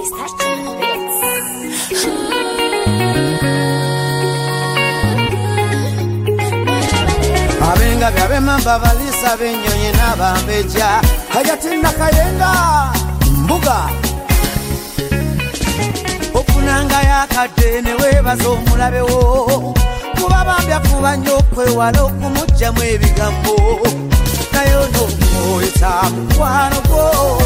Abenga byabe mamba balisa benyonyi nabambeja hayatina kayenga mbuga okunanga yakadene webazo omulabewo kuba bambya kuba nyokwe wala okumujjamu ebigambo nayo nomoyita mukwano gwo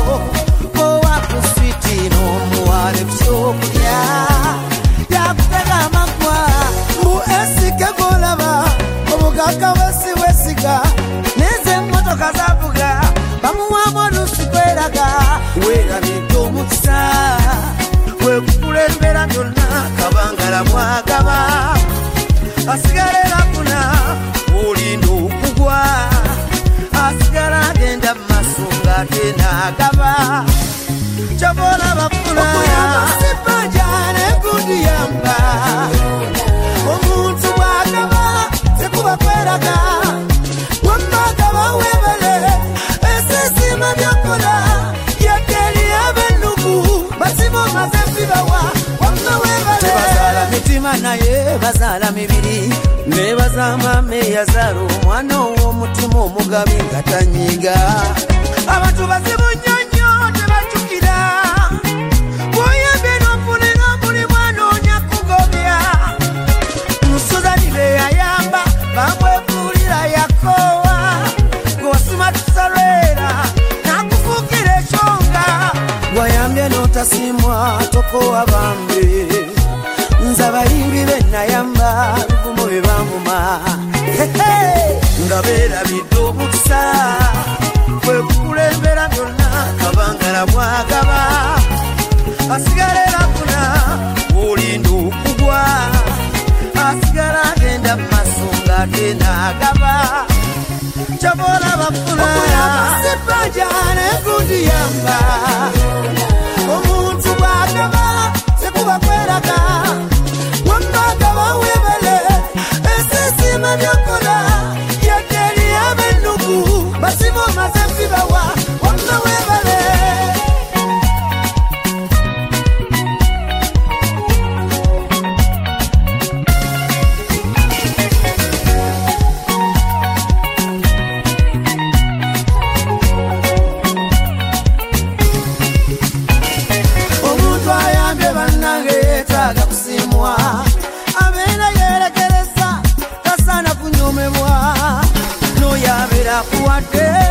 owakuswiti n'omuwala ebyokulya yakutega amagwa mbu esike golaba obugagga wesiga neze emmotoka zavuga bamuwamu olusi kweraga weeranidde omukisa wekukulembera byonna kabangala mwagaba asigala lafuna olinda okugwa asigala agenda mumaso ng'atena agaba kyobola bafuna sipanja nekundiyamba omuntu bwagaba tekuba kweraga wamagaba webale esisima byakola yadeli abenugu basimo mazefibawa wamma webale tebazala mitima naye bazala mibiri nebaza mame yazala omwana ow'omutima omugabi nga tanyiga abantu bazibu nnyonnyo tebajjukira bwoyambye n'ofunira omulimu anoonya kugobya musuzani be yayamba bamwefuulira yakoowa gw'osima tusalwera nakufuukira ekyonga gwayambye n'otasimwa tokowa bambe nze abayimbi be nayamba luvumu be bamuma nga beerabidde omukisa kwekukulembera byonna kabangala mwagaba asigala erafuna olinda okugwa asigala agenda mumaso ng'atena agaba kyobola bafuna sipanja nekundiyamba omuntu bwagaba tekuba kweraga wamagaba webale esisima byakola yadeli abenugu basimo mazefibawa wamma webale omuntu ayambye bannange yeetaaga kusiimwa abeera yerekereza tasaana kunyomebwa n'oyo abeera kuwadde